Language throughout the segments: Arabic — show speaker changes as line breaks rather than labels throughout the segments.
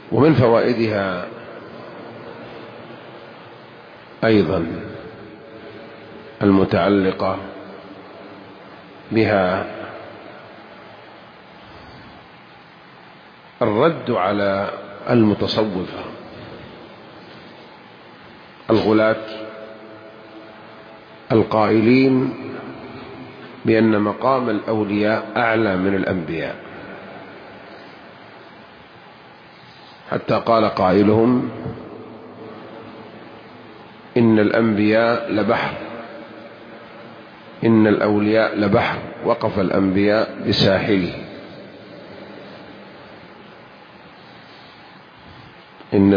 ومن فوائدها أيضا المتعلقة بها الرد على المتصوفة الغلاة القائلين بأن مقام الأولياء أعلى من الأنبياء، حتى قال قائلهم إن الأنبياء لبحر، إن الأولياء لبحر وقف الأنبياء بساحله. إن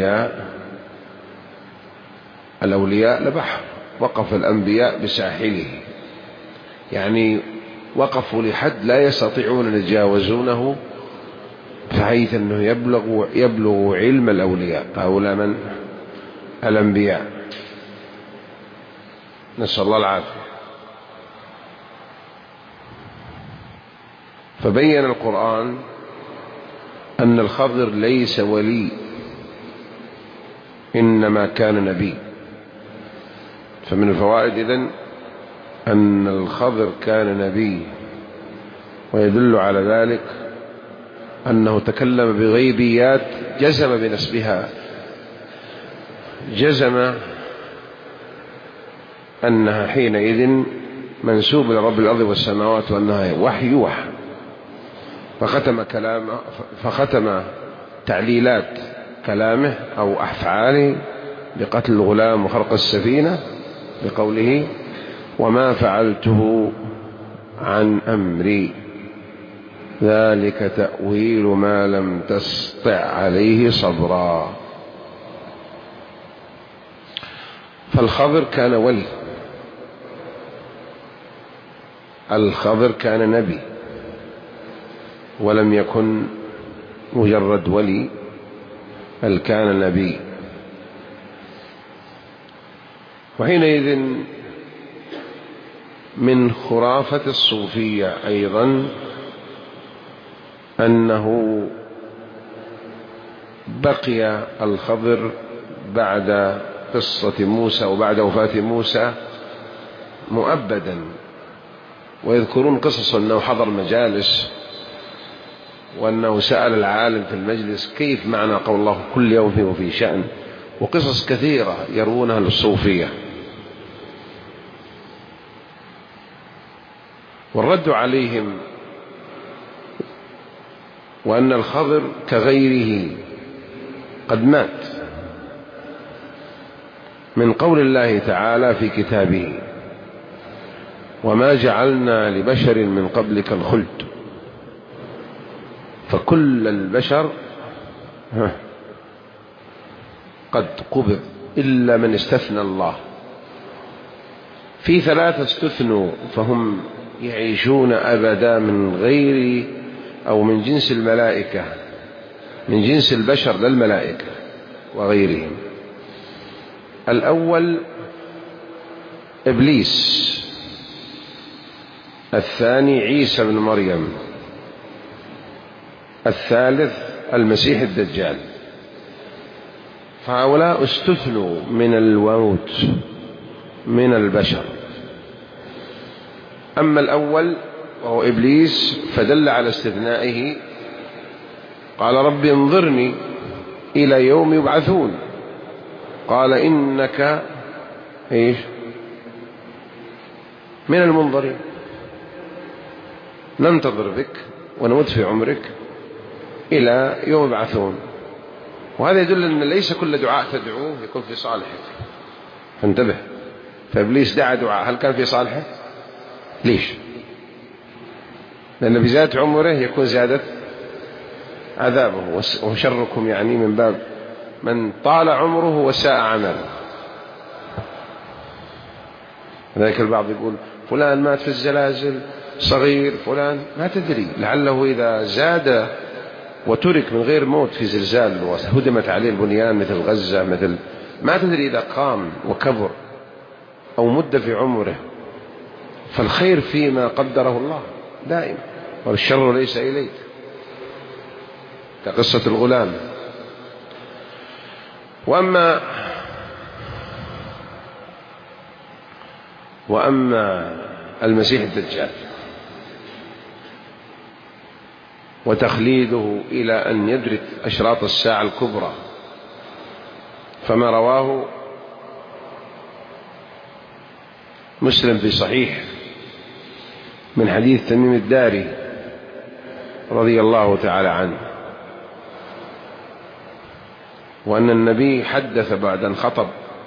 الأولياء لبحر وقف الأنبياء بساحله، يعني وقفوا لحد لا يستطيعون أن يتجاوزونه، بحيث أنه يبلغ علم الأولياء. هؤلاء من الأنبياء، نسأل الله العافية. فبين القرآن أن الخضر ليس ولي، إنما كان نبي. فمن الفوائد إذن أن الخضر كان نبي، ويدل على ذلك أنه تكلم بغيبيات جزم بنسبها، جزم أنها حينئذ منسوب لرب الأرض والسماوات، وأنها وحي. فختم تعليلات كلامه أو أفعاله بقتل الغلام وخرق السفينة بقوله وما فعلته عن أمري ذلك تأويل ما لم تستطع عليه صبرا. فالخضر كان ولي، الخضر كان نبي، ولم يكن مجرد ولي، بل كان نبي. وحينئذ من خرافة الصوفية أيضا أنه بقي الخضر بعد قصة موسى وبعد وفاة موسى مؤبدا، ويذكرون قصص أنه حضر مجالس، وأنه سأل العالم في المجلس كيف معنى قول الله كل يوم وفي شأن، وقصص كثيرة يروونها للصوفية. والرد عليهم وأن الخضر كغيره قد مات، من قول الله تعالى في كتابه وما جعلنا لبشر من قبلك الخلد، فكل البشر قد قبض إلا من استثنى الله. في 3 استثنوا فهم يعيشون أبدا من غير أو من جنس الملائكة، من جنس البشر للملائكة وغيرهم. الأول إبليس، الثاني عيسى بن مريم، الثالث المسيح الدجال. فهؤلاء استثنوا من الموت من البشر. أما الأول وهو إبليس فدل على استثنائه، قال رب انظرني إلى يوم يبعثون، قال إنك من المنظرين، ننتظر بك ونمد في عمرك إلى يوم يبعثون. وهذا يدل أن ليس كل دعاء تدعوه يكون في صالحك، فانتبه. فإبليس دعا دعاء، هل كان في صالحه؟ ليش؟ لأن بزيادة عمره يكون زيادة عذابه، وشركم يعني من باب من طال عمره وساء عمله. لذلك البعض يقول فلان مات في الزلازل صغير، فلان ما تدري، لعله إذا زاد وترك من غير موت في زلزال وهدمت عليه البنيان مثل غزة، مثل ما تدري إذا قام وكبر أو مد في عمره. فالخير فيما قدره الله دائما، والشر ليس إليك، كقصة الغلام وأما المسيح الدجال وتخليده إلى أن يدرك أشراط الساعة الكبرى، فما رواه مسلم في صحيح من حديث تميم الداري رضي الله تعالى عنه، وأن النبي حدث بعد أن خطب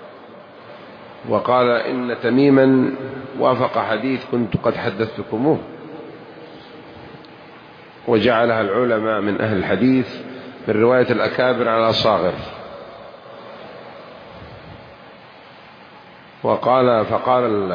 وقال إن تميما وافق حديث كنت قد حدثتكموه، وجعلها العلماء من أهل الحديث من رواية الأكابر على الأصاغر. فقال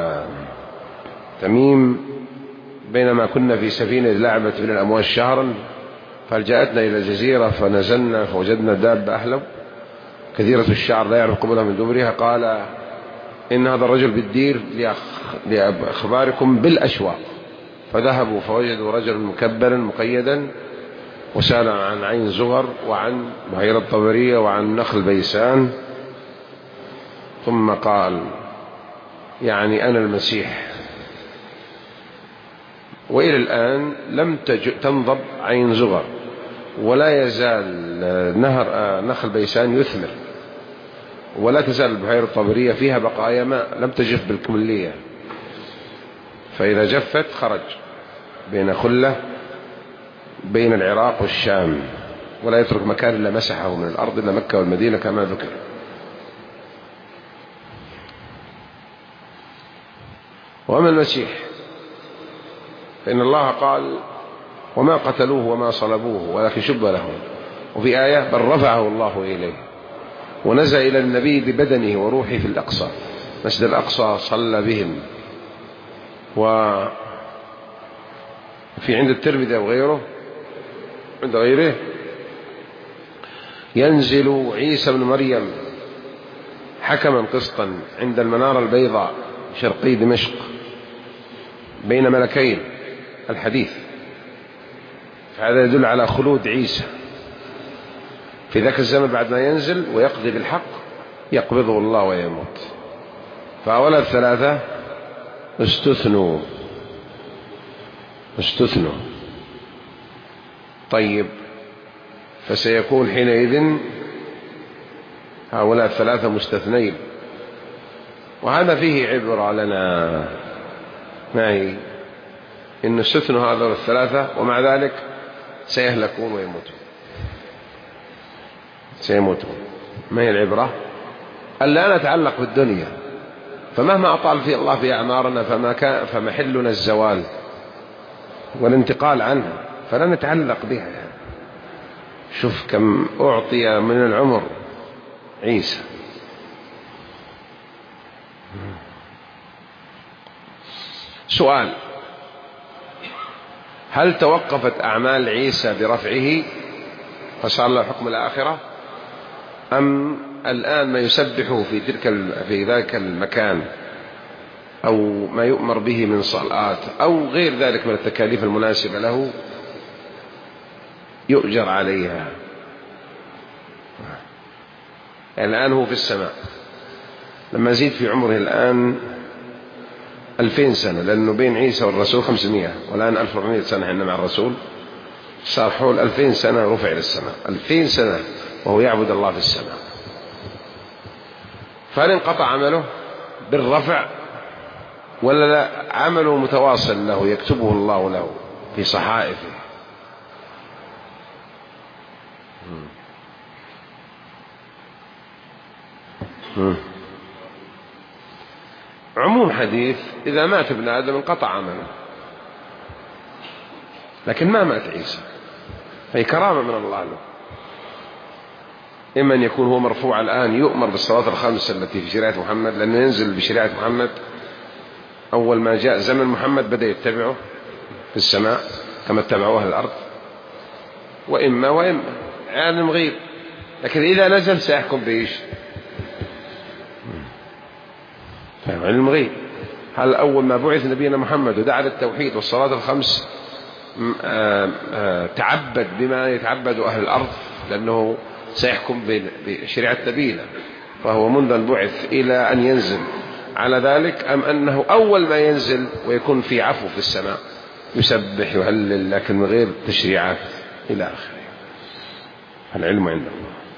تميم بينما كنا في سفينة لعبت من الأمواج شهرا، فجاءتنا إلى جزيرة فنزلنا فوجدنا دابة أحلب كثيرة الشعر لا يعرف قبلها من دبرها، قال إن هذا الرجل بالدير لأخباركم بالأشواق. فذهبوا فوجدوا رجلا مكبلا مقيدا، وسأل عن عين زغر وعن بحيرة طبرية وعن نخل بيسان، ثم قال يعني أنا المسيح. وإلى الآن لم تنضب عين زغر، ولا يزال نخل بيسان يثمر، ولا تزال البحيرة الطبرية فيها بقايا ماء لم تجف بالكملية، فإذا جفت خرج بين خلة بين العراق والشام، ولا يترك مكان إلا مسحه من الأرض إلا مكة والمدينة كما ذكر. وأما المسيح فإن الله قال وما قتلوه وما صلبوه ولكن شبه لهم، وفي آية بل رفعه الله إليه، ونزل إلى النبي ببدنه وروحه في الأقصى، مسجد الأقصى صلى بهم. وفي عند الترمذي وغيره عند غيره ينزل عيسى بن مريم حكما قسطا عند المنارة البيضاء شرقي دمشق بين ملكين الحديث، فهذا يدل على خلود عيسى في ذاك الزمن بعد ما ينزل ويقضي بالحق يقبضه الله ويموت. فأولا الثلاثة استثنوا. طيب، فسيكون حينئذ هؤلاء الثلاثة مستثنين، وهذا فيه عبرة لنا، ما هي إن استثنوا هؤلاء الثلاثة ومع ذلك سيهلكون ويموتون. ما هي العبرة؟ ألا نتعلق بالدنيا، فمهما أطال في الله في أعمارنا فمحلنا الزوال والانتقال عنها، فلا نتعلق بها. شوف كم أعطي من العمر عيسى. سؤال: هل توقفت أعمال عيسى برفعه فصار له حكم الآخرة، أم الآن ما يسبحه في ذاك المكان أو ما يؤمر به من صلاة أو غير ذلك من التكاليف المناسبة له يؤجر عليها؟ الآن هو في السماء، لما يزيد في عمره الآن 2000 سنة، لأنه بين عيسى والرسول 500، والآن 1400 سنة إحنا مع الرسول، صار حول 2000 سنة رفع إلى السماء، 2000 سنة وهو يعبد الله في السماء. فهل انقطع عمله بالرفع ولا لا؟ عمله متواصل له يكتبه الله له في صحائفه. عموم حديث إذا مات ابن آدم انقطع عمله، لكن ما مات عيسى، هي كرامة من الله له. إما أن يكون هو مرفوع الآن يؤمر بالصلاة الخمس التي في شريعة محمد، لأنه ينزل بشريعة محمد أول ما جاء زمن محمد بدأ يتبعه في السماء كما اتبعوه أهل الأرض، وإما عالم غيب، لكن إذا نزل سيحكم بإيش؟ علم غيب. هل أول ما بعث نبينا محمد ودعا للتوحيد والصلاة الخمس تعبد بما يتعبد أهل الأرض، لأنه سيحكم بشريعة نبينا، فهو منذ أن بعث إلى أن ينزل على ذلك، أم أنه أول ما ينزل ويكون في عفو في السماء يسبح يهلل لكن من غير تشريعات إلى آخره. العلم عند الله.